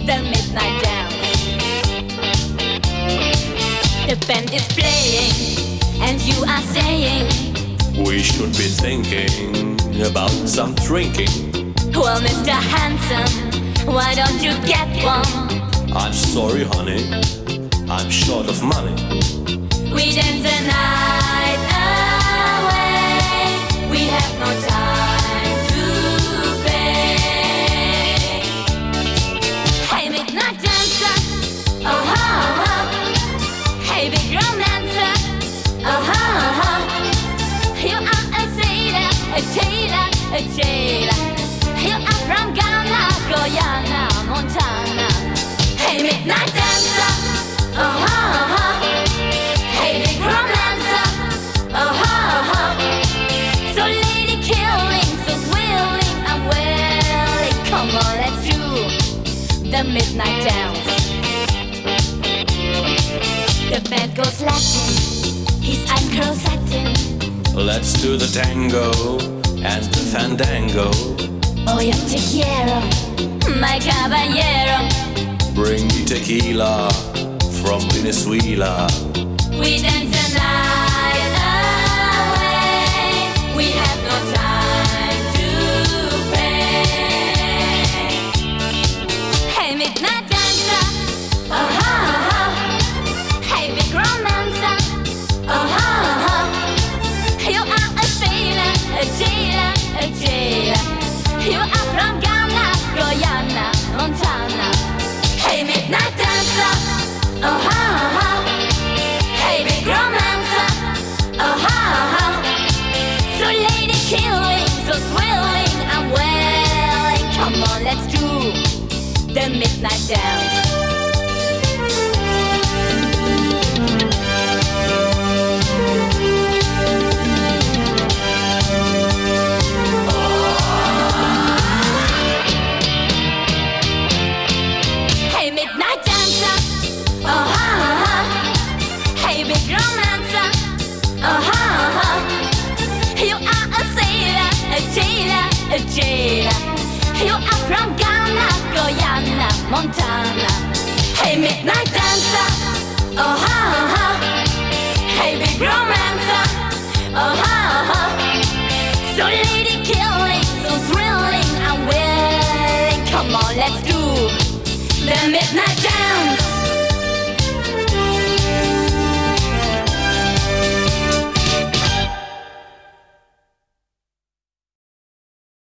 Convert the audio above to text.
the midnight dance. The band is playing, and you are saying, we should be thinking about some drinking. well, Mr. Handsome, why don't you get one? I'm sorry, honey, I'm short of money. We dance the night away, we have no time to pay. Hey, midnight dancer, oh ha ha. Hey, big romancer, oh ha ha. You are a sailor, a tailor, a jailer. You are from Ghana, Guyana, Montana. Hey, midnight dancer, oh ha ha. Hey, big romancer, oh ha ha. So lady killing, so willing, I'm willing. Come on, let's do the midnight dance. The band goes Latin, his eyes curl satin. Let's do the tango and the fandango. Oh, yo te quiero, my caballero. Bring me tequila from Venezuela. We dance the night away, we have no time to pay. Hey, midnight dancer, oh ha ha. Hey, big romancer, oh ha ha. You are a sailor, a jailer, a jailer. You are from Ghana, Guyana, Montana. Hey, midnight dancer, oh ha ha. Hey, big romancer, oh ha ha. So lady killing, so thrilling, I'm willing. Come on, let's do the midnight dance. Hey, midnight dancer, oh ha ha. Hey, big romancer, oh ha ha. You are a sailor, a jailer, a jailer. You are from Ghana, Guyana, Montana. Hey, midnight dancer, oh ha ha. Hey, big romancer, oh ha ha. So lady killing, so thrilling, I'm willing. Come on, let's do the midnight